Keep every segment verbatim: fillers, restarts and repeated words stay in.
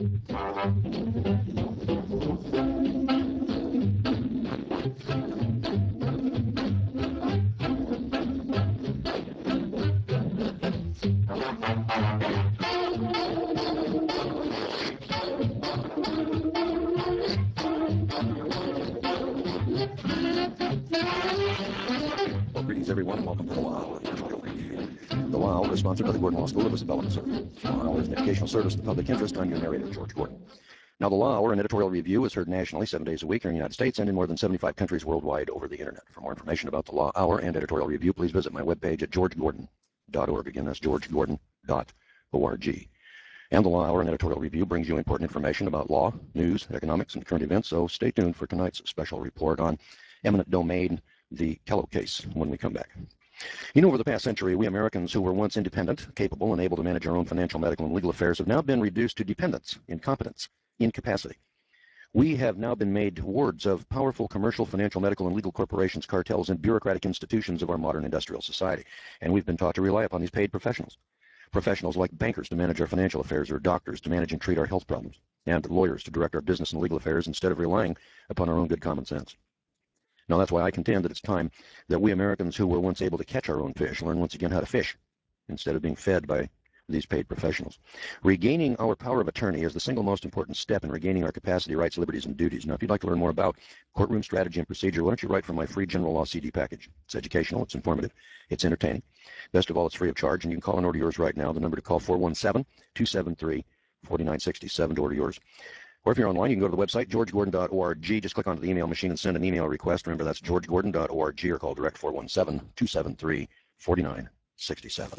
Greetings, everyone, and welcome to the Law Hour. The Law Hour is sponsored by the Gordon Law School of Isabella, Missouri. The Law Hour is an educational service to the public interest. I'm your narrator, George Gordon. Now, the Law Hour, an editorial review, is heard nationally seven days a week here in the United States and in more than seventy-five countries worldwide over the Internet. For more information about the Law Hour and editorial review, please visit my webpage at george gordon dot org. Again, that's george gordon dot org. And the Law Hour and editorial review brings you important information about law, news, economics, and current events, so stay tuned for tonight's special report on eminent domain, the Kello case, when we come back. You know, over the past century, we Americans who were once independent, capable, and able to manage our own financial, medical, and legal affairs have now been reduced to dependence, incompetence, incapacity. We have now been made wards of powerful commercial, financial, medical, and legal corporations, cartels, and bureaucratic institutions of our modern industrial society. And we've been taught to rely upon these paid professionals. Professionals like bankers to manage our financial affairs, or doctors to manage and treat our health problems, and lawyers to direct our business and legal affairs instead of relying upon our own good common sense. Now, that's why I contend that it's time that we Americans who were once able to catch our own fish learn once again how to fish instead of being fed by these paid professionals. Regaining our power of attorney is the single most important step in regaining our capacity, rights, liberties, and duties. Now, if you'd like to learn more about courtroom strategy and procedure, why don't you write for my free general law C D package? It's educational, it's informative, it's entertaining. Best of all, it's free of charge, and you can call and order yours right now. The number to call, four one seven, two seven three, four nine six seven to order yours. Or if you're online, you can go to the website, george gordon dot org. Just click onto the email machine and send an email request. Remember, that's george gordon dot org, or call direct four one seven, two seven three, four nine six seven.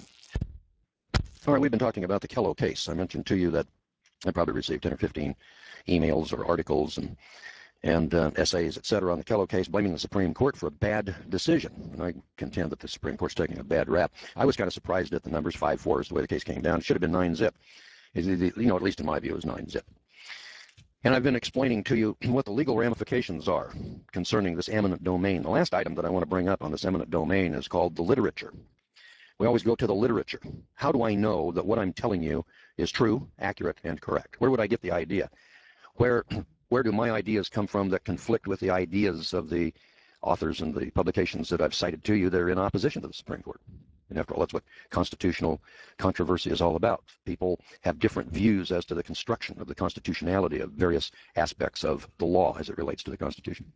All right, we've been talking about the Kello case. I mentioned to you that I probably received ten or fifteen emails or articles and, and uh, essays, et cetera, on the Kello case, blaming the Supreme Court for a bad decision. And I contend that the Supreme Court's taking a bad rap. I was kind of surprised at the numbers, five four is the way the case came down. It should have been nine zip. You know, at least in my view, it was nine zip. And I've been explaining to you what the legal ramifications are concerning this eminent domain. The last item that I want to bring up on this eminent domain is called the literature. We always go to the literature. How do I know that what I'm telling you is true, accurate, and correct? Where would I get the idea? Where, where do my ideas come from that conflict with the ideas of the authors and the publications that I've cited to you that are in opposition to the Supreme Court? And after all, that's what constitutional controversy is all about. People have different views as to the construction of the constitutionality of various aspects of the law as it relates to the Constitution.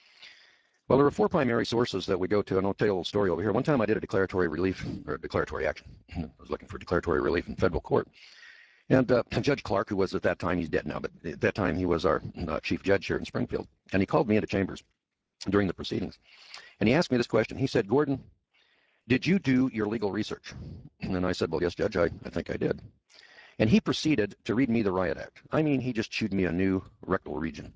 Well, there are four primary sources that we go to, and I'll tell you a little story over here. One time I did a declaratory relief, or declaratory action. I was looking for declaratory relief in federal court. And uh, Judge Clark, who was at that time, he's dead now, but at that time he was our uh, chief judge here in Springfield. And he called me into chambers during the proceedings. And he asked me this question. He said, "Gordon, did you do your legal research?" And I said, "Well, yes, Judge, I, I think I did." And he proceeded to read me the Riot Act. I mean, he just chewed me a new rectal region.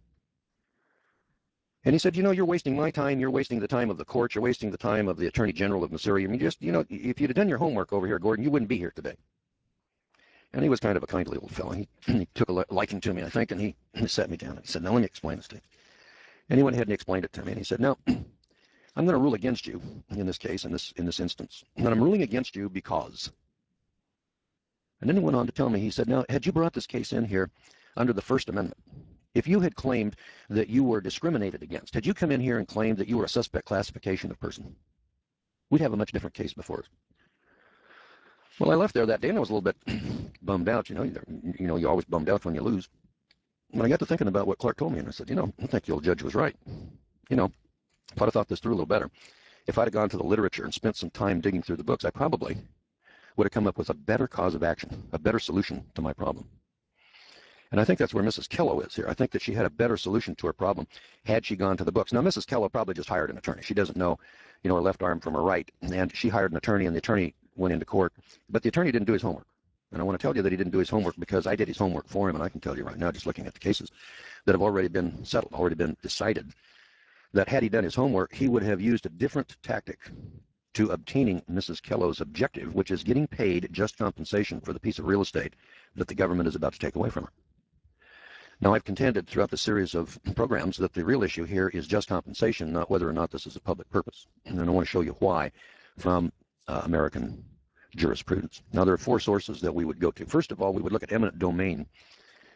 And he said, "You know, you're wasting my time. You're wasting the time of the court. You're wasting the time of the Attorney General of Missouri. I mean, just, you know, if you'd have done your homework over here, Gordon, you wouldn't be here today." And he was kind of a kindly little fellow. He, he took a liking to me, I think, and he, he sat me down. And he said, "Now, let me explain this to you." And he went ahead and explained it to me. And he said, "Now, I'm going to rule against you in this case, in this in this instance. And I'm ruling against you because." And then he went on to tell me, he said, "Now, had you brought this case in here under the First Amendment, if you had claimed that you were discriminated against, had you come in here and claimed that you were a suspect classification of person, we'd have a much different case before us." Well, I left there that day, and I was a little bit bummed out. You know, you know, you're always bummed out when you lose. And I got to thinking about what Clark told me, and I said, you know, I think the old judge was right. You know, if I'd have thought this through a little better, if I'd have gone to the literature and spent some time digging through the books, I probably would have come up with a better cause of action, a better solution to my problem. And I think that's where Missus Kello is here. I think that she had a better solution to her problem had she gone to the books. Now, Missus Kello probably just hired an attorney. She doesn't know, you know, her left arm from her right. And she hired an attorney, and the attorney went into court. But the attorney didn't do his homework. And I want to tell you that he didn't do his homework because I did his homework for him. And I can tell you right now, just looking at the cases that have already been settled, already been decided, that had he done his homework, he would have used a different tactic to obtaining Missus Kello's objective, which is getting paid just compensation for the piece of real estate that the government is about to take away from her. Now, I've contended throughout the series of programs that the real issue here is just compensation, not whether or not this is a public purpose. And I want to show you why from uh, American jurisprudence. Now, there are four sources that we would go to. First of all, we would look at eminent domain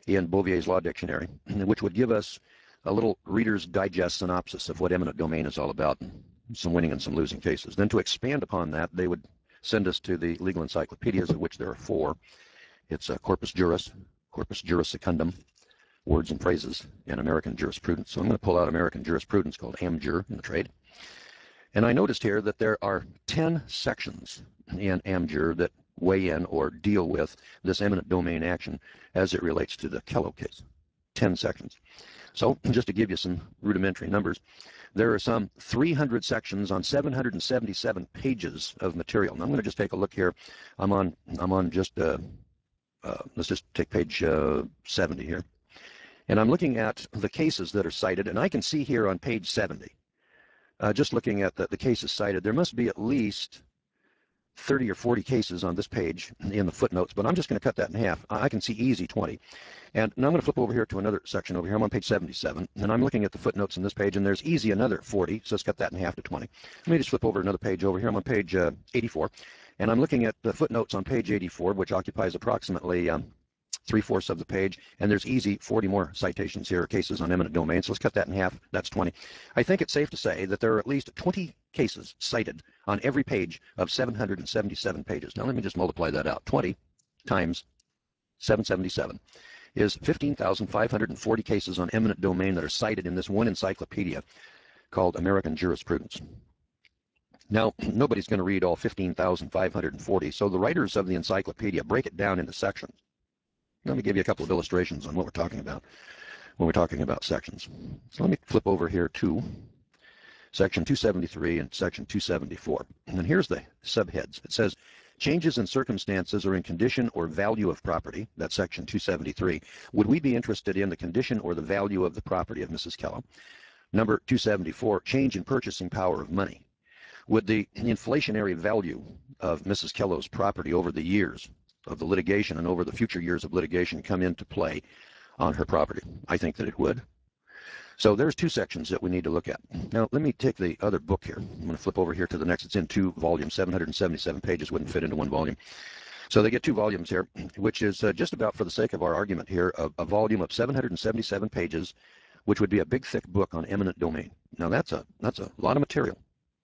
in Bouvier's Law Dictionary, which would give us a little Reader's Digest synopsis of what eminent domain is all about, and some winning and some losing cases. Then to expand upon that, they would send us to the legal encyclopedias, of which there are four. It's uh, Corpus Juris, Corpus Juris Secundum, Words and Phrases in American Jurisprudence. So I'm going to pull out American Jurisprudence called AmJur in the trade. And I noticed here that there are ten sections in AmJur that weigh in or deal with this eminent domain action as it relates to the Kello case. ten sections. So just to give you some rudimentary numbers, there are some three hundred sections on seven hundred seventy-seven pages of material. Now I'm going to just take a look here. I'm on, I'm on just, uh, uh, let's just take page uh, seventy here. And I'm looking at the cases that are cited, and I can see here on page seventy, uh, just looking at the, the cases cited, there must be at least thirty or forty cases on this page in the footnotes, but I'm just going to cut that in half. I can see easy twenty. And now I'm going to flip over here to another section over here. I'm on page seventy-seven, and I'm looking at the footnotes in this page, and there's easy another forty, so let's cut that in half to twenty. Let me just flip over another page over here. I'm on page uh, eighty-four, and I'm looking at the footnotes on page eighty-four, which occupies approximately um, three-fourths of the page, and there's easy forty more citations here, cases on eminent domain, so let's cut that in half. That's twenty. I think it's safe to say that there are at least twenty cases cited on every page of seven hundred seventy-seven pages. Now let me just multiply that out. twenty times seven hundred seventy-seven is fifteen thousand five hundred forty cases on eminent domain that are cited in this one encyclopedia called American Jurisprudence. Now, nobody's going to read all fifteen thousand five hundred forty, so the writers of the encyclopedia break it down into sections. Let me give you a couple of illustrations on what we're talking about when we're talking about sections. So let me flip over here to section two seventy-three and section two seventy-four. And then here's the subheads. It says, changes in circumstances or in condition or value of property. That's section two seventy-three. Would we be interested in the condition or the value of the property of Missus Kello? Number two seventy-four, change in purchasing power of money. Would the inflationary value of Missus Kello's property over the years of the litigation and over the future years of litigation come into play on her property? I think that it would. So there's two sections that we need to look at. Now let me take the other book here. I'm going to flip over here to the next. It's in two volumes. seven hundred seventy-seven pages wouldn't fit into one volume. So they get two volumes here, which is uh, just about, for the sake of our argument here, a, a volume of seven hundred seventy-seven pages, which would be a big thick book on eminent domain. Now that's a that's a lot of material.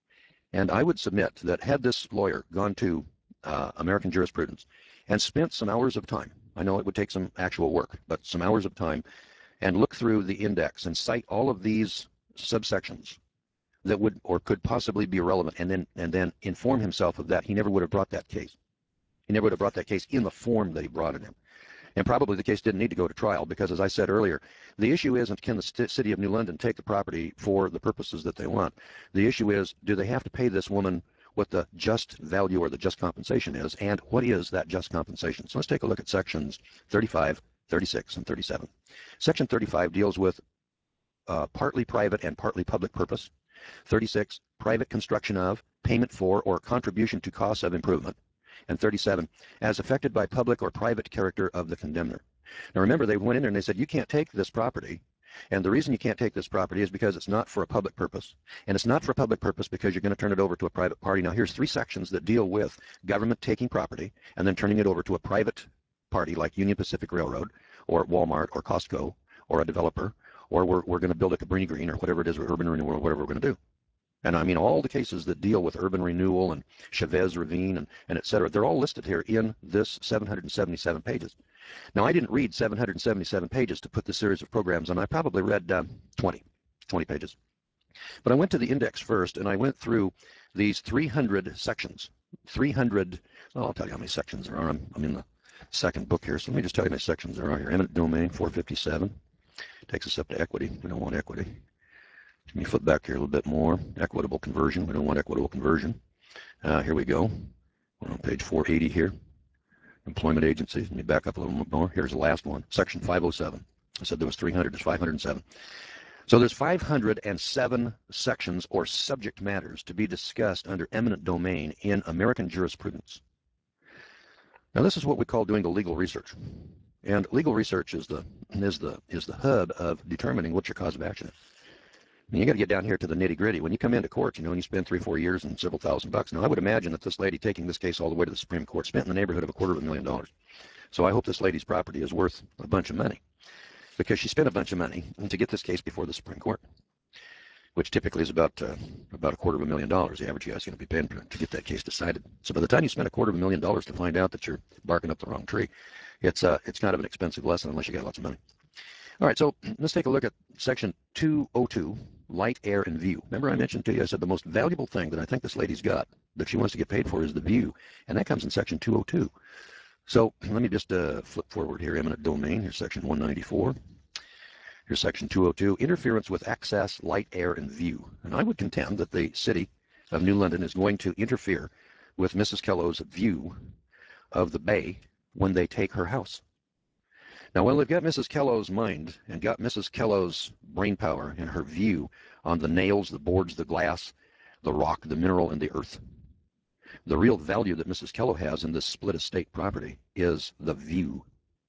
And I would submit that had this lawyer gone to uh, American Jurisprudence and spent some hours of time, I know it would take some actual work, but some hours of time, and look through the index and cite all of these subsections that would or could possibly be relevant, and then and then inform himself of that, he never would have brought that case. He never would have brought that case in the form that he brought it in. And probably the case didn't need to go to trial because, as I said earlier, the issue isn't can the st- city of New London take the property for the purposes that they want. The issue is, do they have to pay this woman what the just value or the just compensation is, and what is that just compensation? So let's take a look at sections thirty-five, thirty-six, and thirty-seven. Section thirty-five deals with uh, partly private and partly public purpose. thirty-six, private construction of, payment for, or contribution to costs of improvement. And thirty-seven, as affected by public or private character of the condemner. Now remember, they went in there and they said, you can't take this property, and the reason you can't take this property is because it's not for a public purpose. And it's not for a public purpose because you're going to turn it over to a private party. Now here's three sections that deal with government taking property and then turning it over to a private party like Union Pacific Railroad or Walmart or Costco or a developer, or we're, we're going to build a Cabrini Green or whatever it is, or urban renewal or whatever we're going to do. And I mean, all the cases that deal with urban renewal and Chavez Ravine and, and et cetera, they're all listed here in this seven hundred seventy-seven pages. Now, I didn't read seven hundred seventy-seven pages to put this series of programs on. I probably read um, twenty, twenty pages. But I went to the index first, and I went through these three hundred sections. three hundred, well, I'll tell you how many sections there are. I'm, I'm in the second book here, so let me just tell you how many sections there are here. Eminent domain, four fifty-seven. Takes us up to equity. We don't want equity. Let me flip back here a little bit more. Equitable conversion. We don't want equitable conversion. Uh, here we go. We're on page four eighty here. Employment agencies. Let me back up a little more. Here's the last one. Section five oh seven. I said there was three hundred. There's five hundred seven. So there's five hundred seven sections or subject matters to be discussed under eminent domain in American jurisprudence. Now this is what we call doing the legal research. And legal research is the is the is the hub of determining what your cause of action is. And you got to get down here to the nitty gritty. When you come into court, you know, and you spend three, four years and several thousand bucks. Now, I would imagine that this lady taking this case all the way to the Supreme Court spent in the neighborhood of a quarter of a million dollars. So I hope this lady's property is worth a bunch of money. because she spent a bunch of money to get this case before the Supreme Court, which typically is about uh, about a quarter of a million dollars. The average guy's going to be paying to get that case decided. So by the time you spend a quarter of a million dollars to find out that you're barking up the wrong tree, it's uh, it's kind of an expensive lesson unless you got lots of money. All right, so let's take a look at Section two oh two, light, air, and view. Remember I mentioned to you, I said the most valuable thing that I think this lady's got that she wants to get paid for is the view, and that comes in Section two oh two. So let me just uh, flip forward here, eminent domain. Here's Section one ninety-four. Here's Section two oh two, interference with access, light, air, and view. And I would contend that the city of New London is going to interfere with Missus Kellow's view of the bay when they take her house. Now, while they've got Missus Kellow's mind and got Missus Kellow's brain power and her view on the nails, the boards, the glass, the rock, the mineral, and the earth, the real value that Missus Kellow has in this split estate property is the view.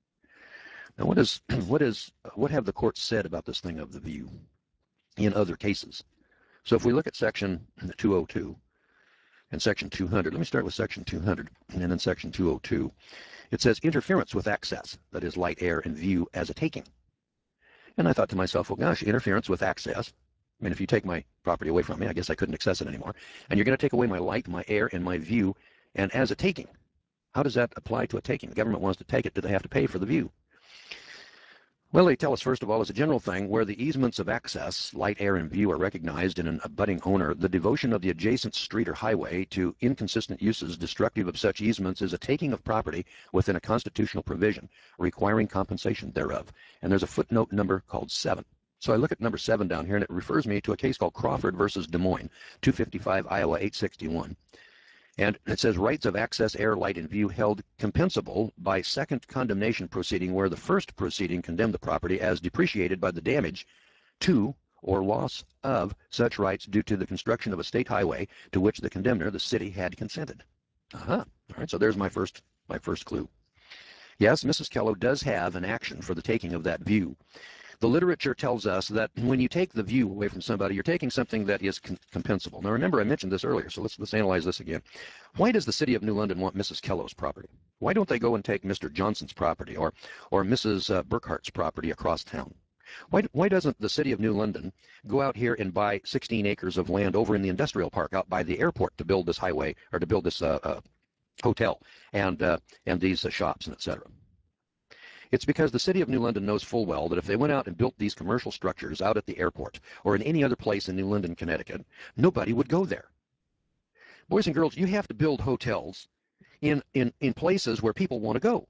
Now, what is what is what have the courts said about this thing of the view in other cases? So if we look at Section two oh two and Section two hundred, let me start with Section two hundred and then Section two oh two. It says interference with access, that is light, air, and view as a taking. And I thought to myself, well, gosh, interference with access. I mean, if you take my property away from me, I guess I couldn't access it anymore. And you're going to take away my light, my air, and my view, and as a taking. How does that apply to a taking? The government wants to take it. Do they have to pay for the view? Well, they tell us, first of all, as a general thing, where the easements of access, light, air, and view are recognized in an abutting owner, the devotion of the adjacent street or highway to inconsistent uses destructive of such easements is a taking of property within a constitutional provision requiring compensation thereof. And there's a footnote number called seven. So I look at number seven down here, and it refers me to a case called Crawford versus Des Moines, two fifty-five Iowa eight sixty-one. And it says rights of access, air, light, and view held compensable by second condemnation proceeding where the first proceeding condemned the property as depreciated by the damage to or loss of such rights due to the construction of a state highway to which the condemner, the city, had consented. Uh-huh. All right, so there's my first my first clue. Yes, Missus Kellow does have an action for the taking of that view. The literature tells us that when you take the view away from somebody, you're taking something that is compensable. Now, remember, I mentioned this earlier, so let's, let's analyze this again. Why does the city of New London want Missus Kellow's property? Why don't they go and take Mister Johnson's property or, or Missus Uh, Burkhart's property across town? Why, why doesn't the city of New London go out here and buy sixteen acres of land over in the industrial park out by the airport to build this highway or to build this uh, uh, hotel and, uh, and these uh, shops and et cetera? It's because the city of New London knows full well that if they went out and built these commercial structures out at the airport or in any other place in New London, Connecticut, nobody would go there. Boys and girls, you have to build hotels in, in, in places where people want to go.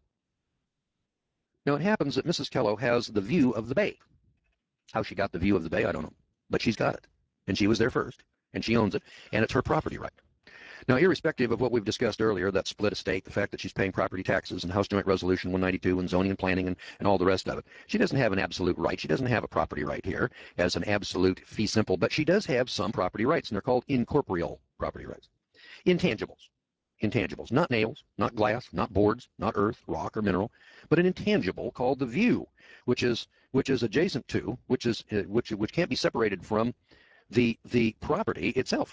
Now, it happens that Missus Kellow has the view of the bay. How she got the view of the bay, I don't know. But she's got it. And she was there first. And she owns it. And it's her property right. Now, irrespective of what we've discussed earlier, that split estate, the fact that she's paying property taxes and House Joint Resolution one ninety-two and zoning and planning and, and all the rest of it, she doesn't have an absolute right. She doesn't have a property right here as an absolute fee simple, but she does have some property rights, and they're called incorporeal property rights. Intangibles. Intangibles. Not nails, not glass, not boards, not earth, rock, or mineral, but an intangible called the view, which is which is adjacent to, which is uh, which which can't be separated from the the property itself.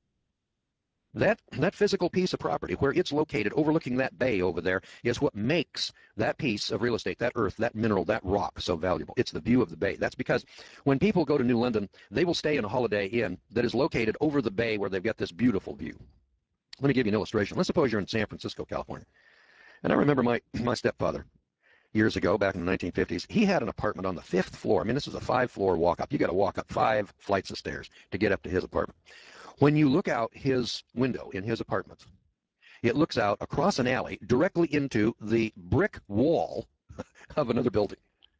That, that physical piece of property where it's located overlooking that bay over there is what makes that piece of real estate, that earth, that mineral, that rock so valuable. It's the view of the bay. That's because when people go to New London, they will stay in a Holiday Inn that is located over the bay where they've got this beautiful view. Let me give you an illustration. Let's suppose you're in San Francisco, California. And I remember my, my stepfather years ago, back in the nineteen fifties, he had an apartment on the fifth floor. I mean, this is a five-floor walk-up. You got to walk up five flights of stairs to get up to his apartment. When you look out his window in his apartment, it looks out across an alley directly into the brick wall of another building.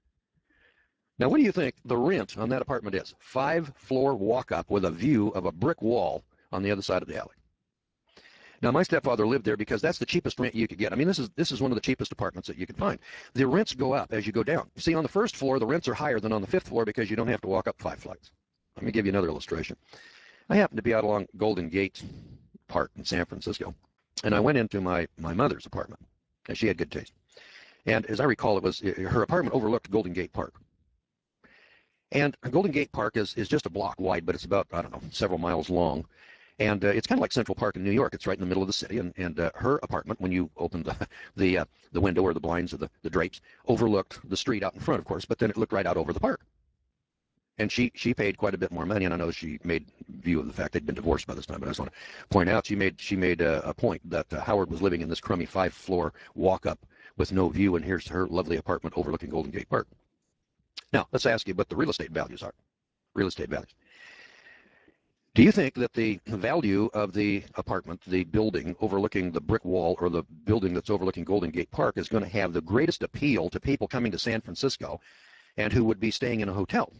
Now, what do you think the rent on that apartment is? Five-floor walk-up with a view of a brick wall on the other side of the alley. Now, my stepfather lived there because that's the cheapest rent you could get. I mean, this is this is one of the cheapest apartments that you could find. The rents go up as you go down. You see, on the first floor, the rents are higher than on the fifth floor because you don't have to walk up five flights. Let me give you another illustration. I happened to be out along Golden Gate Park in San Francisco, and I went into my, my mother's apartment, and she had good taste. And as I recall, it was her apartment overlooked Golden Gate Park. And Golden Gate Park is, is just a block wide, but it's about, I don't know, several miles long. And uh, it's kind of like Central Park in New York. It's right in the middle of the city. And, and uh, her apartment, when you opened the the, uh, the window or the blinds or the, the drapes, overlooked the street out in front, of course, but then it looked right out over the park. And she, she paid quite a bit more money, and I know she made view of the fact they'd been divorced by this time, but I just want to point out she made she made a, a point that uh, Howard was living in this crummy five-floor walk-up with no view, and here's her lovely apartment overlooking Golden Gate Park. Now, let's ask you what the real estate values are. Real estate values. Do you think that the value of the apartment, the building overlooking the brick wall or the building that's overlooking Golden Gate Park is going to have the greatest appeal to people coming to San Francisco and who would be staying in a hotel?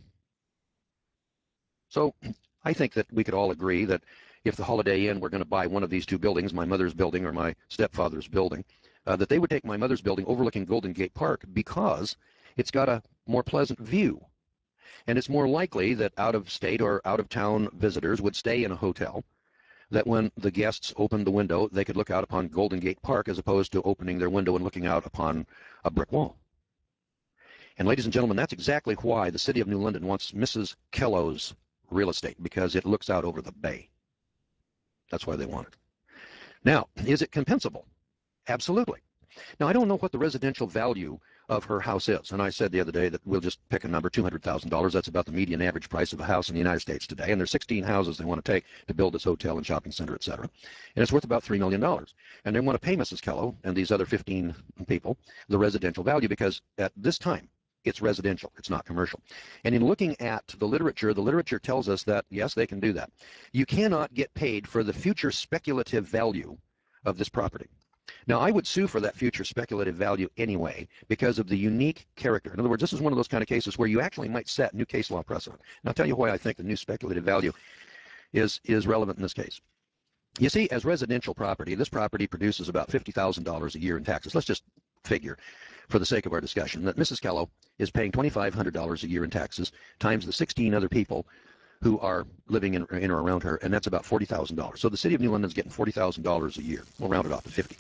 So I think that we could all agree that if the Holiday Inn were going to buy one of these two buildings, my mother's building or my stepfather's building, uh, that they would take my mother's building overlooking Golden Gate Park because it's got a more pleasant view. And it's more likely that out-of-state or out-of-town visitors would stay in a hotel, that when the guests opened the window, they could look out upon Golden Gate Park as opposed to opening their window and looking out upon a brick wall. And ladies and gentlemen, that's exactly why the city of New London wants Missus Kello's real estate, because it looks out over the bay. That's why they want it. Now, is it compensable? Absolutely. Now, I don't know what the residential value of her house is, and I said the other day that we'll just pick a number, two hundred thousand dollars. That's about the median average price of a house in the United States today, and there's sixteen houses they want to take to build this hotel and shopping center, et cetera, and it's worth about three million dollars. And they want to pay Missus Kello and these other fifteen people the residential value because at this time, it's residential. It's not commercial. And in looking at the literature, the literature tells us that, yes, they can do that. You cannot get paid for the future speculative value of this property. Now, I would sue for that future speculative value anyway because of the unique character. In other words, this is one of those kind of cases where you actually might set new case law precedent. And I'll tell you why I think the new speculative value is, is relevant in this case. You see, as residential property, this property produces about fifty thousand dollars a year in taxes. Let's just figure, for the sake of our discussion, that Missus Kello is paying twenty-five hundred dollars a year in taxes times the sixteen other people who are living in, in or around her, and that's about forty thousand dollars. So the city of New London is getting forty thousand dollars a year. We'll round it off to fifty.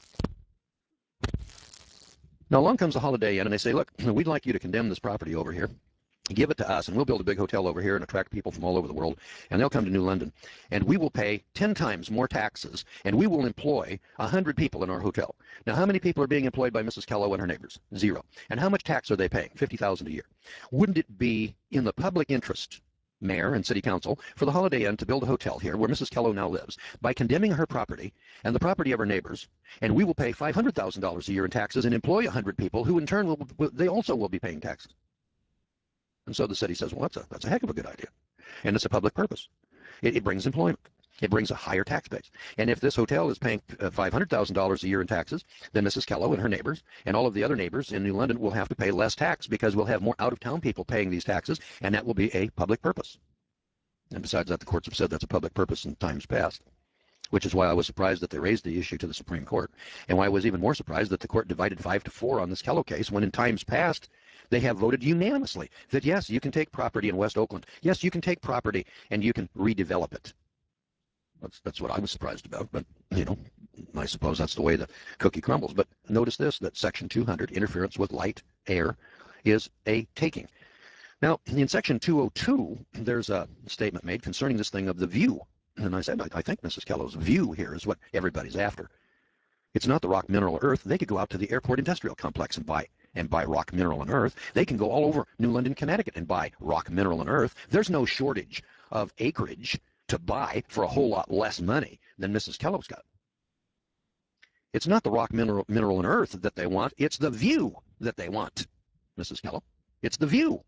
Now along comes the Holiday Inn, and they say, look, we'd like you to condemn this property over here. Give it to us, and we'll build a big hotel over here and attract people from all over the world, and they'll come to New London, and we will pay ten times more taxes, and we will employ one hundred people in our hotel. Now, how many people are being employed by Missus Kello and her neighbors? Zero. And how much tax are they paying? fifty thousand dollars a year. Wouldn't it be in the public interest, mayor and city council, for the Holiday Inn to build a hotel here where Missus Kello now lives by condemning her property and the property of her neighbors, and we will pay five hundred thousand dollars a year in taxes and employ one hundred people who in turn will, will they also will be paying taxes. And so the city says, well, that's a, that's a heck of a good idea. And it's a public purpose. It, it brings employment. It brings a higher tax base. And if this hotel is paying uh, five hundred thousand dollars a year in taxes, then Missus Kello and her neighbors and all of the other neighbors in New London will have to pay less tax because we'll have more out-of-town people paying these taxes, and that will be a public purpose. And besides that, the courts have said that's a public purpose in times past, which is why I was surprised that they raised the issue to the Supreme Court, and why I was even more surprised that the court divided five to four on this Kello case when in times past they have voted unanimously that, yes, you can take property in West Oakland. Yes, you can take property and you can redevelop it. That's, that's what I was surprised about, but, you know, I suppose that's the way the cookie crumbles. But notice this, that Section two hundred, interference with light, air, is a taking. Now, in Section two oh two, there's a statement made concerning this thing of the view. And I said, I, I think Missus Kello's view here is what everybody's after. It's not the rock, mineral, earth. They could go out to the airport industrial complex and buy and buy rock, mineral, and earth. They can go all over New London, Connecticut and buy rock, mineral, and earth. There's no shortage of acreage to buy for a whole lot less money than Missus Kello's got. It's not the rock, mineral, mineral, and earth that they want. It's the view that they want, Missus Kello. It's the view.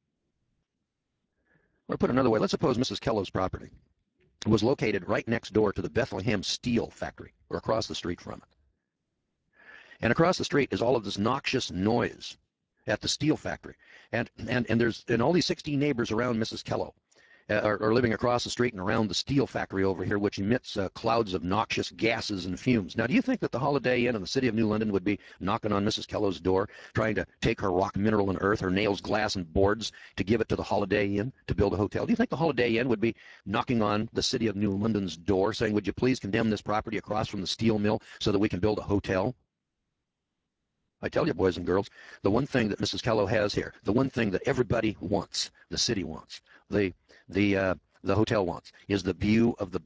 Or put another way, let's suppose Missus Kello's property was located right next door to the Bethlehem Steel Factory, or across the street from it. And across the street is all of this noxious noise at the steel factory. And, and, and there's and all these sixteen neighbors around Missus Kello uh, are, are living across the street and around the steel factory over here, which emits uh, clouds of noxious gases and fumes. Now, do you think that the Holiday Inn and the city of New London would be knocking on Missus Kello's door, trying to take her rock, mineral, and earth, her nails, glass, and boards to give it to the Holiday Inn to build a hotel? Do you think the Holiday Inn would be knocking on the city of New London's door saying, would you please condemn this property across from the steel mill so that we can build a hotel? I tell you, boys and girls, the one thing that Missus Kello has here, the one thing that everybody wants, the city wants, the the uh, the hotel wants, is the view of the bay.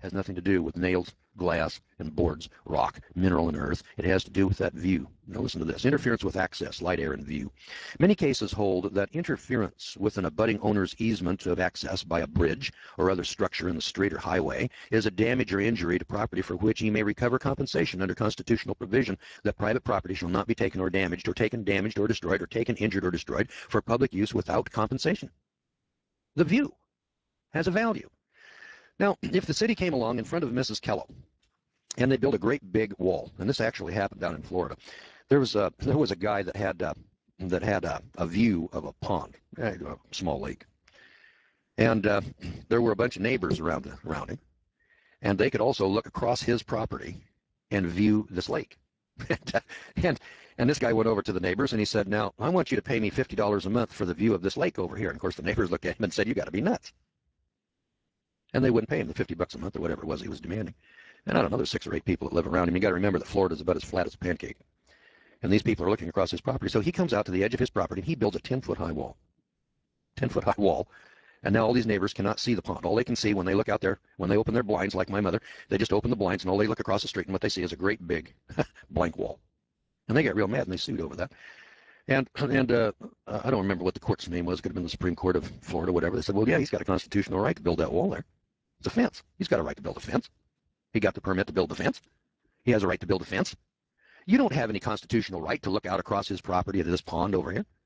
has nothing to do with nails, glass, and boards, rock, mineral, and earth. It has to do with that view. Now listen to this. Interference with access, light, air, and view. Many cases hold that interference with an abutting owner's easement of access by a bridge or other structure in the street or highway is a damage or injury to property for which he may recover compensation under constitutional provision that private property shall not be taken or damaged or taken damaged or destroyed or taken injured or destroyed for public use without compensation. The view has a value. Now, if the city came along in front of Missus Kello and they built a great big wall, and this actually happened down in Florida, there was a there was a guy that had uh, that had a, a view of a pond, a small lake, and uh, there were a bunch of neighbors around around him, and they could also look across his property and view this lake. and and this guy went over to the neighbors and he said, "Now I want you to pay me fifty dollars a month for the view of this lake over here." And of course, the neighbors looked at him and said, "You got to be nuts." And they wouldn't pay him the fifty bucks a month or whatever it was he was demanding. And I don't know, there's six or eight people that live around him. You got to remember that Florida's about as flat as a pancake. And these people are looking across his property. So he comes out to the edge of his property and he builds a ten-foot high wall. ten-foot high wall. And now all these neighbors cannot see the pond. All they can see when they look out there, when they open their blinds, like my mother, they just open the blinds and all they look across the street and what they see is a great big blank wall. And they get real mad and they sued over that. And and uh, I don't remember what the court's name was. It could have been the Supreme Court of Florida, whatever. They said, well, yeah, he's got a constitutional right to build that wall there. It's a fence. He's got a right to build a fence. He got the permit to build the fence. He has a right to build a fence. You don't have any constitutional right to look out across his property at this pond over here.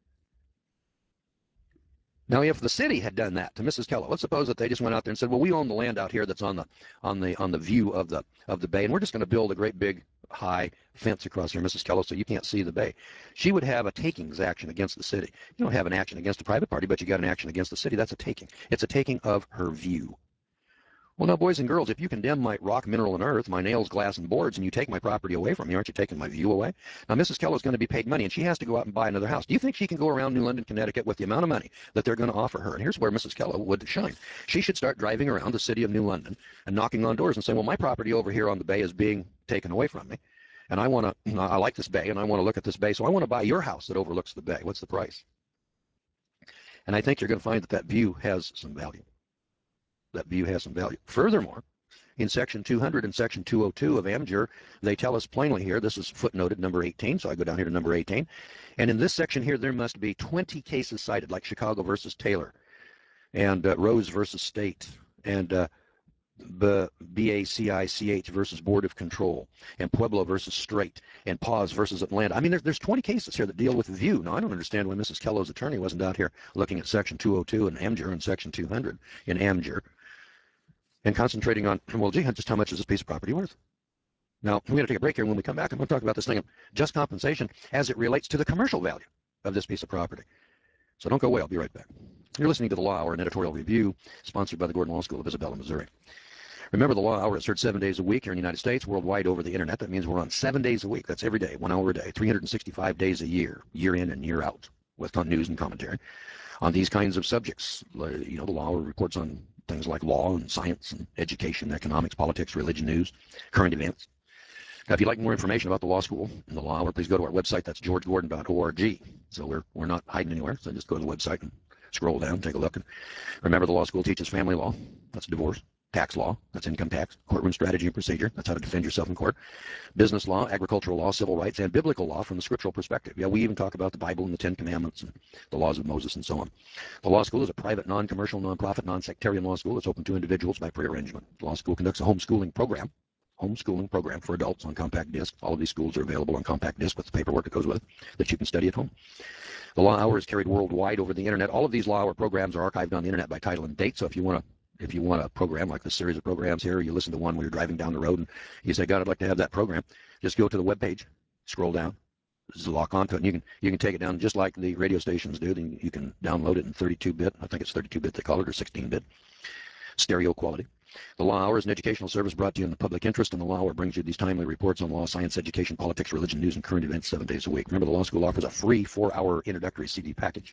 Now, if the city had done that to Missus Kello, let's suppose that they just went out there and said, "Well, we own the land out here that's on the on the on the view of the of the bay, and we're just going to build a great big high fence across here, Missus Kello, so you can't see the bay." She would have a takings action against the city. You don't have an action against a private party, but you got an action against the city. That's a taking. It's a taking of her view. Well, now, boys and girls, if you condemn my rock, mineral, and earth, my nails, glass, and boards, and you take my property away from me, aren't you taking my view away? Now, Missus Kello is going to be paid money, and she has to go out and buy another house. Do you think she can go around New London, Connecticut with the amount of money that they're going to offer her? And here's where Missus Kello would shine. She should start driving around the city of New London and knocking on doors and saying, well, my property over here on the bay is being taken away from me, and I want to, I like this bay, and I want to look at this bay, so I want to buy your house that overlooks the bay. What's the price? And I think you're going to find that that view has some value. That view has some value. Furthermore, in Section two hundred and Section two oh two of AmJur, they tell us plainly here, this is footnoted number eighteen, so I go down here to number eighteen, and in this section here, there must be twenty cases cited, like Chicago versus Taylor, and uh, Rose versus State, and uh, B A C I C H versus Board of Control, and Pueblo versus Strait, and Paz versus Atlanta. I mean, there, there's twenty cases here that deal with view. Now, I don't understand why Missus Kello's attorney wasn't out here looking at Section two oh two in AmJur and Section two hundred in AmJur, and concentrating on, well, gee, just how much is this piece of property worth? Now, we're going to take a break here. When we come back, I'm going to talk about this thing of just compensation as it relates to the commercial value of this piece of property. So don't go away. I'll be right back. You're listening to The Law Hour, an editorial review sponsored by the Gordon Law School of Isabella, Missouri. Remember, The Law Hour is heard seven days a week here in the United States, worldwide over the internet. That means we're on seven days a week. That's every day, one hour a day, three hundred sixty-five days a year, year in and year out, with news and commentary on these kinds of subjects. You know, The Law Hour reports on things like law and science and education, economics, politics, religion, news, current events. Now, if you'd like more information about the law school and the Law Hour, please go to our website. That's george gordon dot org. So we're, we're not hiding anywhere. So just go to the website and scroll down, take a look. And remember, the law school teaches family law. That's divorce. Tax law. That's income tax. Courtroom strategy and procedure. That's how to defend yourself in court. Business law, agricultural law, civil rights, and biblical law from the scriptural perspective. Yeah, we even talk about the Bible and the Ten Commandments and the laws of Moses and so on. The law school is a private, non-commercial, non-profit, non-sectarian law school. It's open to individuals by prearrangement. The law school conducts a homeschooling program. Homeschooling program for adults on compact disc. All of these schools are available on compact disc with the paperwork that goes with it that you can study at home. The Law Hour is carried worldwide over the internet. All of these Law Hour programs are archived on the internet by title and date. So if you want to If you want a program like this series of programs here, you listen to one when you're driving down the road and you say, God, I'd like to have that program. Just go to the web page, scroll down, just lock onto it, and you can you can take it down just like the radio stations do. And you can download it in thirty-two bit. I think it's thirty-two bit they call it, or sixteen bit stereo quality. The Law Hour is an educational service brought to you in the public interest, and the Law Hour brings you these timely reports on law, science, education, politics, religion, news, and current events seven days a week. Remember, the law school offers a free four-hour introductory C D package.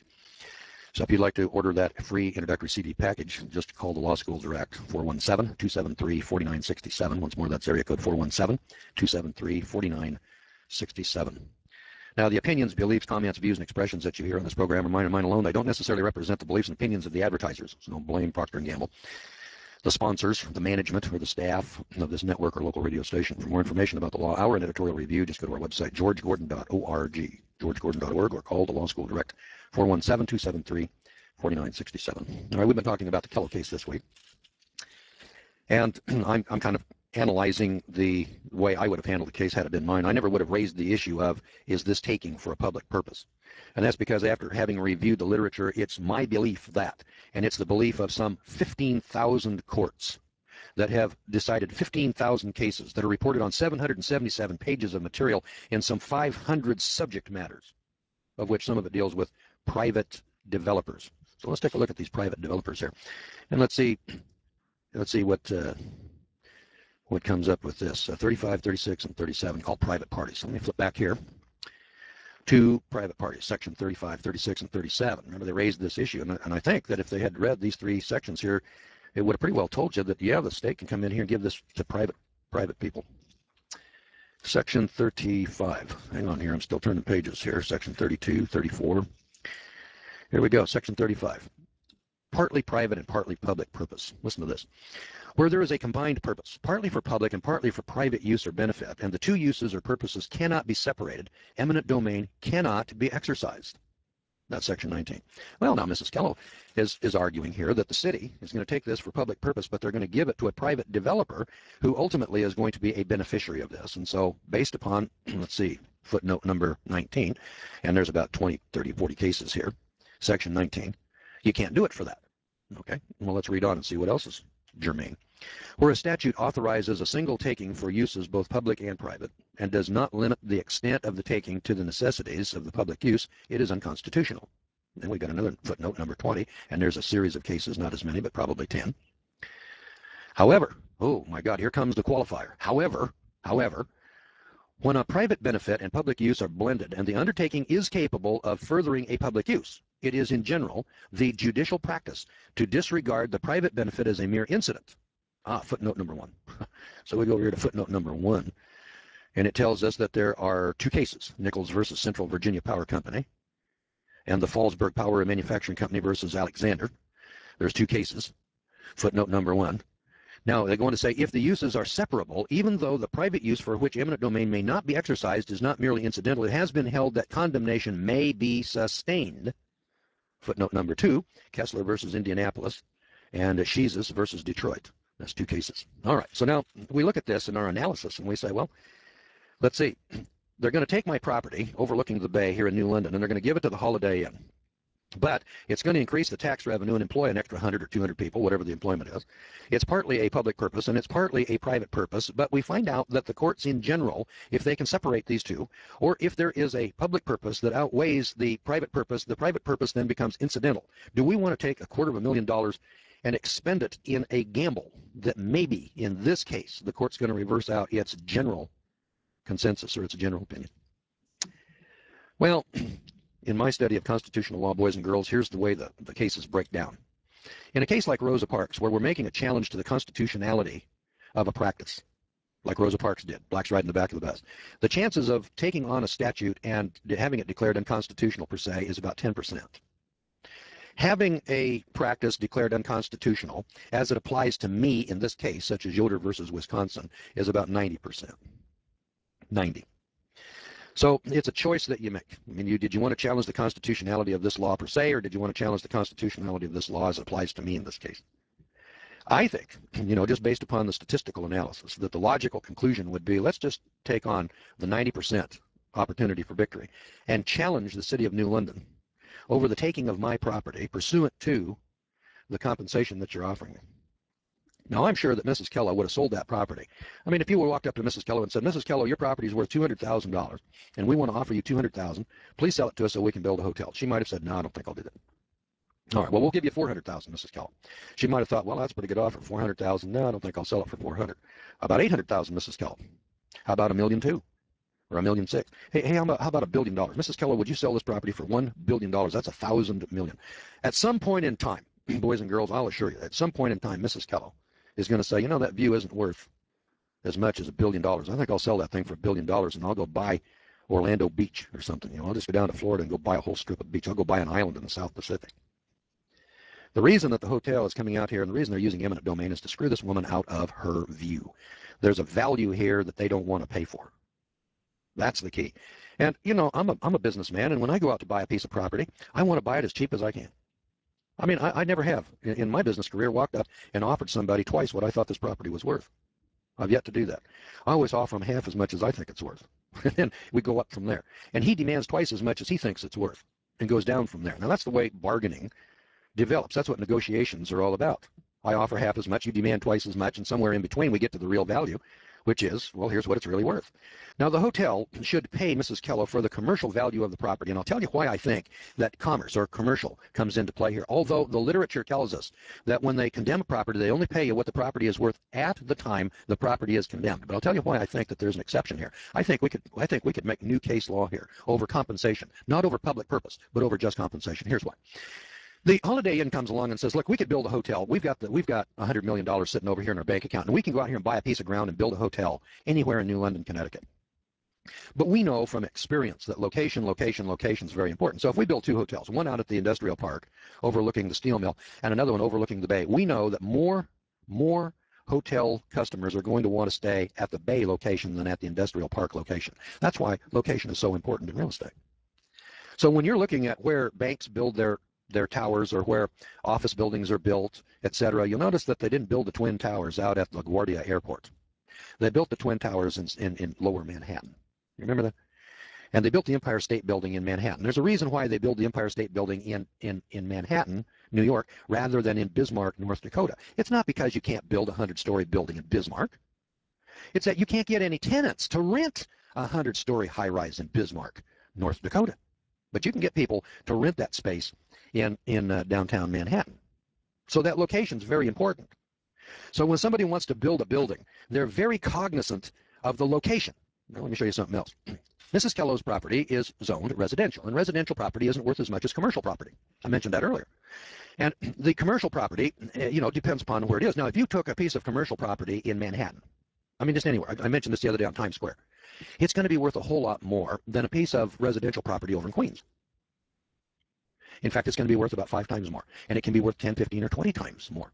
So if you'd like to order that free introductory C D package, just call the Law School direct, four one seven, two seven three, four nine six seven. Once more, that's area code four one seven, two seven three, four nine six seven. Now, the opinions, beliefs, comments, views, and expressions that you hear on this program are mine and mine alone. They don't necessarily represent the beliefs and opinions of the advertisers, so don't blame Procter and Gamble. the sponsors, the management, or the staff of this network or local radio station. For more information about the Law Hour and editorial review, just go to our website, george gordon dot org, george gordon dot org, or call the Law School Direct, four one seven, two seven three, four nine six seven. All right, we've been talking about the Kello case this week, and I'm, I'm kind of analyzing the way I would have handled the case had it been mine. I never would have raised the issue of, is this taking for a public purpose? And that's because after having reviewed the literature, it's my belief that, and it's the belief of some fifteen thousand courts that have decided fifteen thousand cases that are reported on seven hundred seventy-seven pages of material in some five hundred subject matters, of which some of it deals with private developers. So let's take a look at these private developers here. And let's see, let's see what, uh, what comes up with this. Uh, thirty-five, thirty-six, and thirty-seven called private parties. So let me flip back here to private parties, section thirty-five, thirty-six, and thirty-seven. Remember, they raised this issue, and, and I think that if they had read these three sections here, it would have pretty well told you that, yeah, the state can come in here and give this to private private people. Section thirty-five. Hang on here, I'm still turning pages here. Section thirty-two, thirty-four. Here we go, section thirty-five. Partly private and partly public purpose. Listen to this. Where there is a combined purpose, partly for public and partly for private use or benefit, and the two uses or purposes cannot be separated, eminent domain cannot be exercised. That's section nineteen. Well, now Missus Kello is, is arguing here that the city is going to take this for public purpose, but they're going to give it to a private developer who ultimately is going to be a beneficiary of this. And so based upon, let's see, footnote number nineteen, and there's about twenty, thirty, forty cases here, section nineteen, you can't do it for that. Okay, well, let's read on and see what else is germane. Where a statute authorizes a single taking for uses both public and private, and does not limit the extent of the taking to the necessities of the public use, it is unconstitutional. Then we got another footnote, number twenty, and there's a series of cases, not as many, but probably ten. However, oh my God, here comes the qualifier. However, however, when a private benefit and public use are blended and the undertaking is capable of furthering a public use, it is in general the judicial practice to disregard the private benefit as a mere incident. Ah, footnote number one. So we go over here to footnote number one, and it tells us that there are two cases, Nichols versus Central Virginia Power Company and the Fallsburg Power and Manufacturing Company versus Alexander. There's two cases, footnote number one. Now, they're going to say if the uses are separable, even though the private use for which eminent domain may not be exercised is not merely incidental, it has been held that condemnation may be sustained. Footnote number two, Kessler versus Indianapolis and Shizas versus Detroit. That's two cases. All right, so now we look at this in our analysis and we say, well, let's see. They're going to take my property overlooking the bay here in New London and they're going to give it to the Holiday Inn. But it's going to increase the tax revenue and employ an extra one hundred or two hundred people, whatever the employment is. It's partly a public purpose and it's partly a private purpose, but we find out that the courts in general, if they can separate these two, or if there is a public purpose that outweighs the private purpose, the private purpose then becomes incidental. Do we want to take a quarter of a million dollars and expend it in a gamble that maybe, in this case, the court's going to reverse out its general consensus or its general opinion? Well, in my study of constitutional law, boys and girls, here's the way the, the cases break down. In a case like Rosa Parks, where we're making a challenge to the constitutionality of a practice, like Rosa Parks did, blacks riding the back of the bus, the chances of taking on a statute and having it declared unconstitutional per se is about ten percent. Having a practice declared unconstitutional, as it applies to me in this case, such as Yoder versus Wisconsin, is about ninety percent. ninety. So it's a choice that you make. I mean, you, did you want to challenge the constitutionality of this law per se, or did you want to challenge the constitutionality of this law as it applies to me in this case? I think, you know, just based upon the statistical analysis, that the logical conclusion would be, let's just take on the ninety percent opportunity for victory and challenge the city of New London over the taking of my property pursuant to the compensation that you're offering me. Now, I'm sure that Missus Kello would have sold that property. I mean, if you walked up to Missus Kello and said, Missus Kello, your property is worth two hundred thousand dollars, and we want to offer you two hundred thousand dollars, please sell it to us so we can build a hotel. She might have said, no, I don't think I'll do that. All right, well, we'll give you four hundred thousand dollars, Missus Kello. She might have thought, well, that's a pretty good offer, four hundred thousand dollars. No, I don't think I'll sell it for four hundred thousand dollars. About eight hundred thousand dollars, Missus Kello. How about a million two? Or a million six? Hey, hey, how about, how about a billion dollars? Missus Kello, would you sell this property for one billion dollars? That's a thousand million. At some point in time, boys and girls, I'll assure you, at some point in time, Missus Kello is going to say, you know, that view isn't worth as much as a billion dollars. I think I'll sell that thing for a billion dollars and I'll go buy Orlando Beach or something. You know, I'll just go down to Florida and go buy a whole strip of beach. I'll go buy an island in the South Pacific. The reason that the hotel is coming out here and the reason they're using eminent domain is to screw this woman out of her view. There's a value here that they don't want to pay for. That's the key. And, you know, I'm a, I'm a businessman, and when I go out to buy a piece of property, I want to buy it as cheap as I can. I mean, I, I never have, in, in my business career, walked up and offered somebody twice what I thought this property was worth. I've yet to do that. I always offer him half as much as I think it's worth. And then we go up from there. And he demands twice as much as he thinks it's worth and goes down from there. Now, that's the way bargaining develops. That's what negotiations are all about. I offer half as much, you demand twice as much, and somewhere in between we get to the real value, which is, well, here's what it's really worth. Now, the hotel should pay Missus Kello for the commercial value of the property, and I'll tell you why I think that commerce or commercial comes into play here. Although the literature tells us that when they condemn a property, they only pay you what the property is worth at the time the property is condemned. But I'll tell you why I think that there's an exception here. I think we could, I think we could make new case law here over compensation, not over public purpose, but over just compensation. Here's why. The Holiday Inn comes along and says, look, we could build a hotel. We've got the, we've got one hundred million dollars sitting over here in our bank account, and we can go out here and buy a piece of ground and build a hotel anywhere in New London, Connecticut. But we know from experience that location, location, location is very important. So if we build two hotels, one out at the industrial park overlooking the steel mill and another one overlooking the bay, we know that more, more hotel customers are going to want to stay at the bay location than at the industrial park location. That's why location is so important in real estate. So when you're looking at where banks build their their towers or where office buildings are built, et cetera, you'll notice that they didn't build the Twin Towers out at LaGuardia Airport. They built the Twin Towers in, in, in lower Manhattan. You remember that? And they built the Empire State Building in Manhattan. There's a reason why they build the Empire State Building in, in, in Manhattan, New York, rather than in Bismarck, North Dakota. It's not because you can't build a hundred-story building in Bismarck. It's that you can't get any tenants to rent a hundred-story high-rise in Bismarck, North Dakota. But you can get people to rent that space in, in uh, downtown Manhattan. So that location is very important. So when somebody wants to build a building, they're very cognizant of the location. Now let me show you something else. Missus Kello's property is zoned residential, and residential property isn't worth as much as commercial property. I mentioned that earlier. And the commercial property, you know, depends upon where it is. Now, if you took a piece of commercial property in Manhattan, I mean, just anywhere. I mentioned this the other day on Times Square. It's going to be worth a whole lot more than a piece of residential property over in Queens. In fact, it's going to be worth about five times more, and it can be worth ten, fifteen, or twenty times more.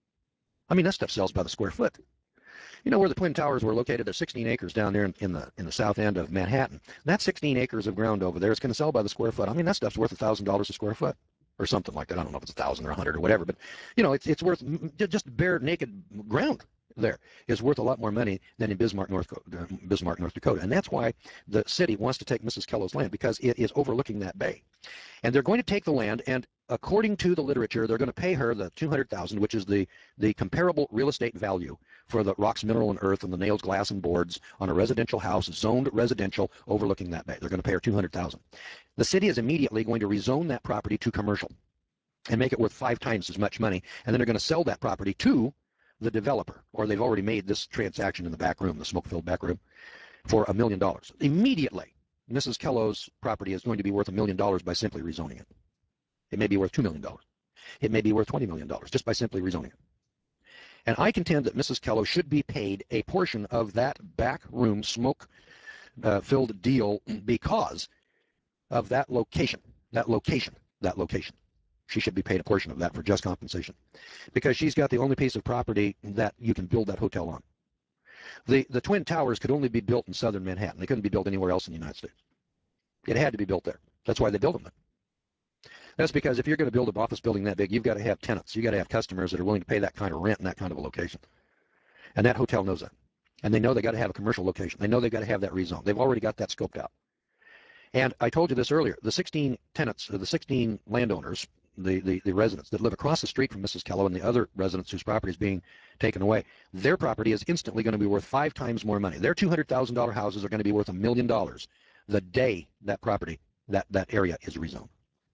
I mean, that stuff sells by the square foot. You know where the Twin Towers were located? There's sixteen acres down there in, in the in the south end of Manhattan. That sixteen acres of ground over there is going to sell by the square foot. I mean, that stuff's worth one thousand dollars a square foot or something like that. I don't know if it's one thousand or one hundred or whatever, but, you know, it's, it's worth just bare naked ground there is worth a lot more money than in Bismarck, North, uh, Bismarck, North Dakota. And that's why the city wants to take Missus Kello's land, because it is overlooking that bay. And they're going to take the land, and according to the literature, they're going to pay her the two hundred thousand dollars, which is the, the comparable real estate value for the rocks, mineral, and earth, and the nails, glass, and boards on a residential house, zoned residential, overlooking that bay. They're going to pay her two hundred thousand dollars. The city is immediately going to rezone that property to commercial and make it worth five times as much money, and then they're going to sell that property to the developer, or they've already made this transaction in the back room, the smoke-filled back room, for a million dollars. Immediately, Missus Kello's property is going to be worth a million dollars by simply rezoning it. It may be worth two million dollars. It may be worth twenty million dollars just by simply rezoning it. And I contend that Missus Kello should be paid a portion of that back room smoke-filled uh, deal because of that location, that location, that location. She should be paid a portion of that for just compensation, because she's got the only piece of property that you can build that hotel on. The, the Twin Towers could only be built in southern Manhattan. They couldn't be built anywhere else in the United States. It had to be built there. That's why they built them there. That's because if you're going to build an office building that big, you've got to have tenants. You've got to have customers that are willing to pay that kind of rent in that kind of a location. And that hotel knows that. And they know they got to have a commercial location. They know they've got to have that rezone. They've already got that scoped out. And I told you this earlier. The sixteen tenants, the sixteen landowners, The, the, the residents that live across the street from Missus Kello and the other residents whose property is being taken away, their property is instantly going to be worth five times more money. Their two hundred thousand dollar houses are going to be worth a million dollars the day that property, that, that area is rezoned.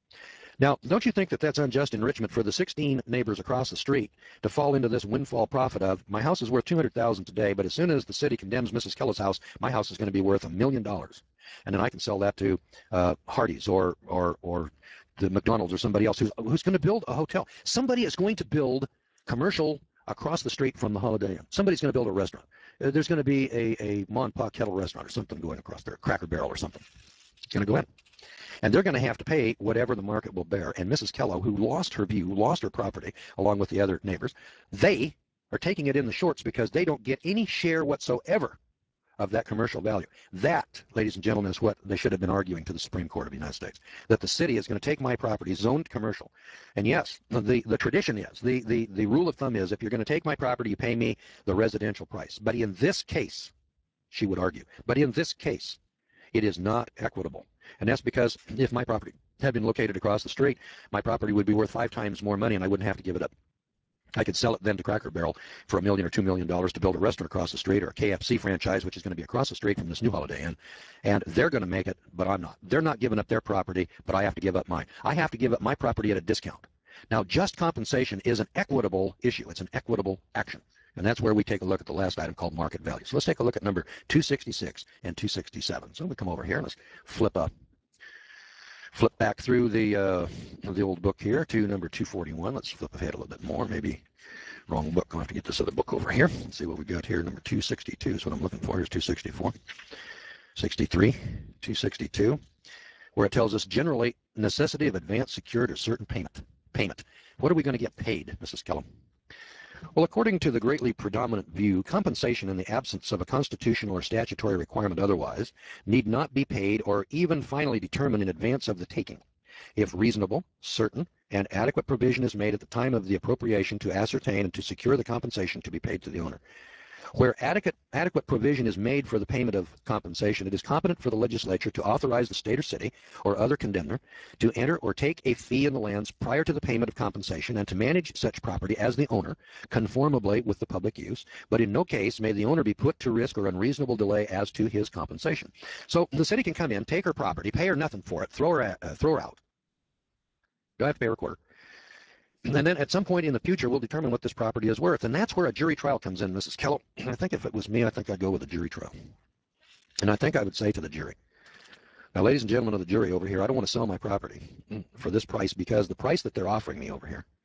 Now, don't you think that that's unjust enrichment for the sixteen neighbors across the street to fall into this windfall profit of, my house is worth two hundred thousand dollars today, but as soon as the city condemns Missus Kello's house, my house is going to be worth a million dollars. And then I can sell that to uh, Hardee's or, or, or the McDonald's or somebody else who's, who's going to build a hotel. Somebody is going to build commercial across the street from the Holiday Inn. Somebody's going to build a restaurant. Uh, there's going to be a, a Ma and Pa Kettle restaurant or something going across there, Cracker Barrel or something. going to go in. And they're going to have to pay whatever the market will bear. And Missus Kello, who lost her view, lost her property, along with the other neighbors, they are taking it in the shorts because they don't get any share whatsoever of that commercial value. That, ladies and gentlemen, is what they should have been arguing to the Supreme Court of the United States, that the city is going to take my property, zoned commercial. And yes, the, the tradition is, the, the, the rule of thumb is, if you're going to take my property, you pay me the residential price. But in this case, she would argue, but in this case, it is not equitable. And that's because if my property had been located across the street, my property would be worth five times more money and I wouldn't have to give it up. I could sell it then to Cracker Barrel for a million or two million dollars to build a restaurant across the street, or a K F C franchise, which is going to be across the street from this new Holiday Inn. And they're going to make it, but I'm not. They're not giving up their property, but I have to give up mine. I have to give up my property at a discount. Now, just compensation is an equitable issue. It's an equitable action. And that's where we take a look at the last item called market value. So let's take a look at number two sixty-six and two sixty-seven. So we come over here and let's flip up. Flip back through the uh, the old book here to number two forty-one. Let's flip ahead a little bit more. Maybe wrong book. I'll have to get this other book over here. Let's see what we got here. Number two sixty-two is what I'm looking for. Here's two sixty-four. sixty-three, two sixty-two, where it tells us generally necessity of advance secured or certain payment. Payment. What are we going to get paid, Missus Kellum? Well, according to the greatly predominant view, compensation in the absence of a constitutional or statutory requirement otherwise need not be paid or even finally determined in advance of the taking, if reasonable, certain, and adequate provision is made at the time of the appropriation to ascertain and to secure the compensation to be paid to the owner. Where adequate, adequate provision is made for the payment of compensation, it is competent for the legislature to authorize the state or city or other condemner to enter or take a fee in the lands prior to the payment of compensation and to manage such property as the owner, conformably with the public use, but in no case may the owner be put to risk or unreasonable delay as to his compensation. So the city can come in, take her property, pay her nothing for it, throw her, at, uh, throw her out. Do I have to pay her a quarter? And then at some point in the future, we'll determine what this property is worth. And that's where a jury trial comes in, Missus Kellogg. I think if it was me, I think I'd go with a jury trial. And I think I would say to the jury, now, ladies and gentlemen of the jury over here, I don't want to sell my property for this price because the price that they're offering me over here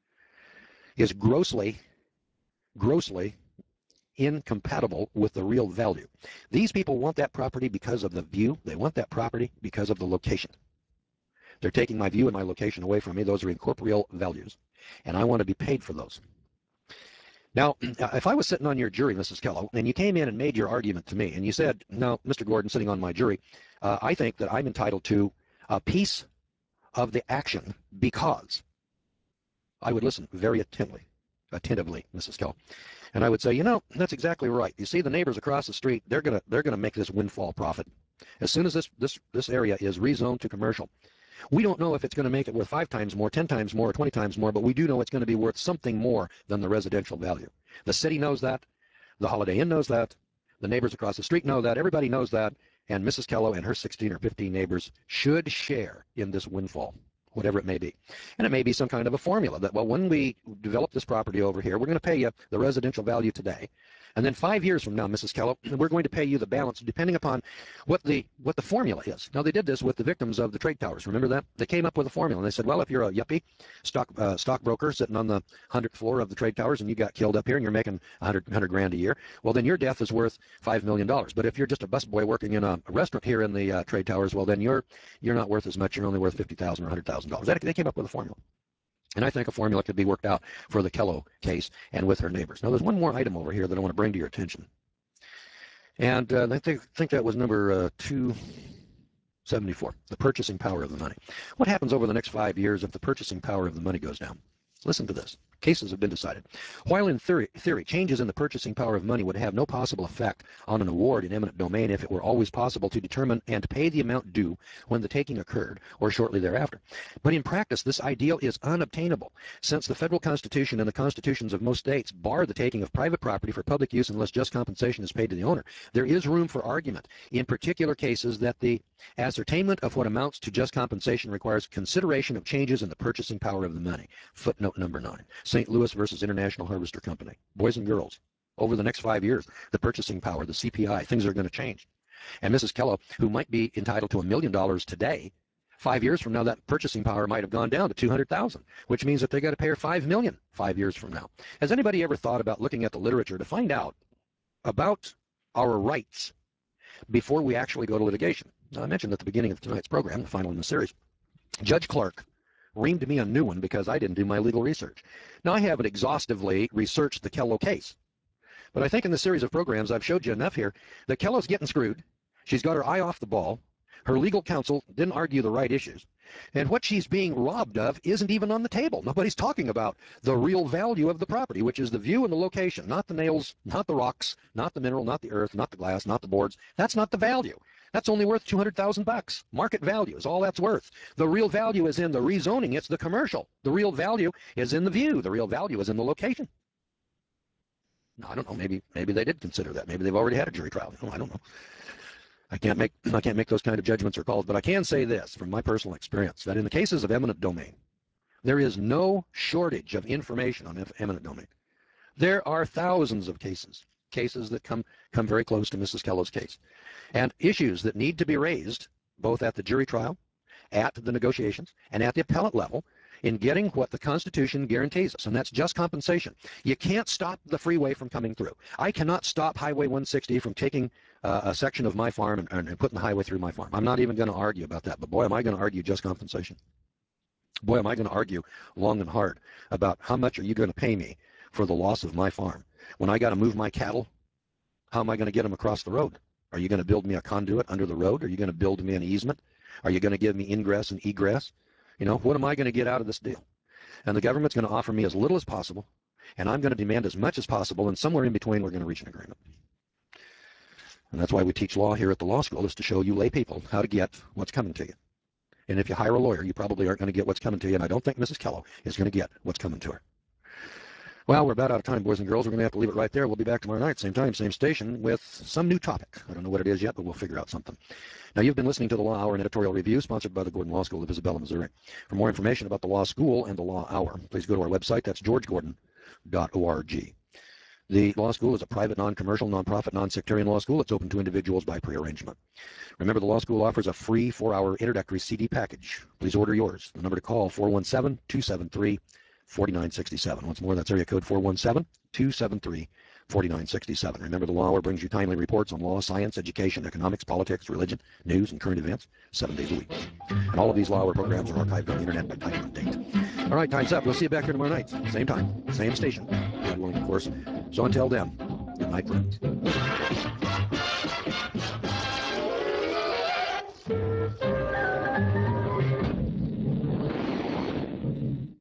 is grossly, grossly incompatible with the real value. These people want that property because of the view. They want that property because of the location. They're taking my view and my location away from me. Those are incorporeal values, and I want to be paid for those. Now, if I was sitting on your jury, Missus Kellogg, and you came in and made your argument to me, and you said, no, Mister Gordon, sitting on my jury, uh, I think that I'm entitled to a piece of the action because, I would listen very attentively, attentively, Missus Kellogg, and I would say, you know, that's exactly right. You see, the neighbors across the street, they're gonna they're gonna make this windfall profit as soon as this this this area is rezoned to commercial. We don't know if it's going to make it worth five times more, ten times more, or twenty times more, but we do know it's going to be worth something more than the residential value. The city knows that. The Holiday Inn knows that. The neighbors across the street know that. Everybody knows that. And Missus Kellogg and her sixteen or fifteen neighbors should share in this windfall, whatever it may be. And it may be some kind of a formula that, well, when we develop this property over here, we're going to pay you the residential value today. And then five years from now, Missus Kellogg, we're going to pay you the balance depending upon what the what the formula is. Now, they did this with the victims of the trade towers. Remember that? They came up with a formula. And they said, well, if you're a yuppie stock uh, stockbroker sitting on the hundredth floor of the trade towers and you got killed up here and you're making a hundred, hundred grand a year, well, then your death is worth five million dollars. But if you're just a busboy working in a, a restaurant here in the uh, trade towers, well, then you're you're not worth as much. You're only worth fifty thousand dollars or one hundred thousand dollars. They came up with a formula. And I think a formula could be worked out for the Kellogg case and with her neighbors. Now, there's one more item over here that I want to bring to your attention. And uh, I think, think that was number uh, two seventy-four, the purchasing power of the money. What happens over the next five years if the purchasing power of the money goes down? Listen to this. Cases have been decided. While in theory, theory, changes in the purchasing power of money would have no possible effect on an award in eminent domain if it were always possible to determine and pay the amount due when the taking occurred or shortly thereafter. But in practice, this ideal is unobtainable, since the federal constitution and the constitutions of most states bar the taking of private property for public use unless just compensation is paid to the owner. There is room for argument in particular cases that the ascertainment of what amounts to just compensation requires consideration of changes in the purchasing power of the money. Footnote number nine. Saint Louis versus International Harvester Company. Boys and girls, over the next five years, the purchasing power, the C P I, things are going to change. And Missus Kellogg, who might be entitled to a million dollars today, five years from now, that purchasing power might have gone down to two hundred thousand dollars, which means that they got to pay her five million dollars five years from now. Has anybody ever thought about looking at the literature to find out about our rights before we actually go to litigation? Now, I mentioned at the beginning of tonight's program, the final in the series, Judge Clark reamed me a new one because I didn't do my legal research. Now, I haven't exhaustively researched the Kello case, but I think in the series of programs I've showed you enough here that Kello's getting screwed. She's got her eye off the ball. Her legal counsel didn't argue the right issues. And what she's being robbed of isn't even on the table. Nobody's talking about the real value of the property, which is the view and the location, not the nails, not the rocks, not the mineral, not the earth, not the glass, not the boards. That's not the value. That's only worth two hundred thousand bucks. Market value is all that's worth. The real value is in the rezoning. It's the commercial. The real value is in the view. The real value is in the location. Now, I don't know. Maybe maybe they did consider that. Maybe they've already had a jury trial. No, I don't know. I can't make I can't make those kind of judgments or calls, but I can say this from my personal experience, that in the cases of eminent domain, there is no shortage of information on eminent domain. There are thousands of cases, cases that come come very close to Missus Kello's case, and issues that need to be raised both at the jury trial, at the negotiations, and at the appellate level in getting what the Constitution guarantees us, and that's just compensation. You can't stop the freeway from coming through. I cannot stop Highway one sixty from taking uh, a section of my farm and, and putting the highway through my farm. I'm not even going to argue about that, but boy, am I going to argue just compensation. Boy, am I going to argue long and hard about how much are you going to pay me for the loss of my farm. When I got to move my cattle, how am I going to get them across the road? Are you going to build me a conduit under the road? Are you going to build me an easement? Are you going to give me ingress and egress? You know, what am I going to get out of this deal? And the government's going to offer me as little as possible, and I'm going to demand as much as possible, and somewhere in between we're going to reach an agreement. And that's why we teach law here at the law school, is to show you lay people how to get what's coming to you. And if you hire a lawyer, you probably aren't going to get what's coming to you, and I don't think Missus Kello is going to get what's coming to her. Well, we're about out of time, boys and girls. We're going to have to leave it right there. We'll be back tomorrow night, same time, same station, with some new topic. I don't know what it is yet, but we'll figure out something. Now, you've been listening to the Law Hour, an editorial review sponsored by the Gordon Law School of Isabella, Missouri. For more information about the Law School and the Law Hour, please go to our website. That's george gordon dot org. The law school is a private, non-commercial, non-profit, non-sectarian law school. It's open to individuals by prearrangement. Remember, the law school offers a free four-hour introductory C D package. Please order yours. The number to call, four one seven, two seven three, four nine six seven. Once more, that's area code four one seven, two seven three, four nine six seven. Remember, the Law Hour brings you timely reports on law, science, education, economics, politics, religion, news, and current events, seven days a week. And all of these Law Hour programs are archived on the internet by title and date. All right, time's up. We'll see you back here tomorrow night. Same time, same station. God willing, of course. So until then, good night, friends.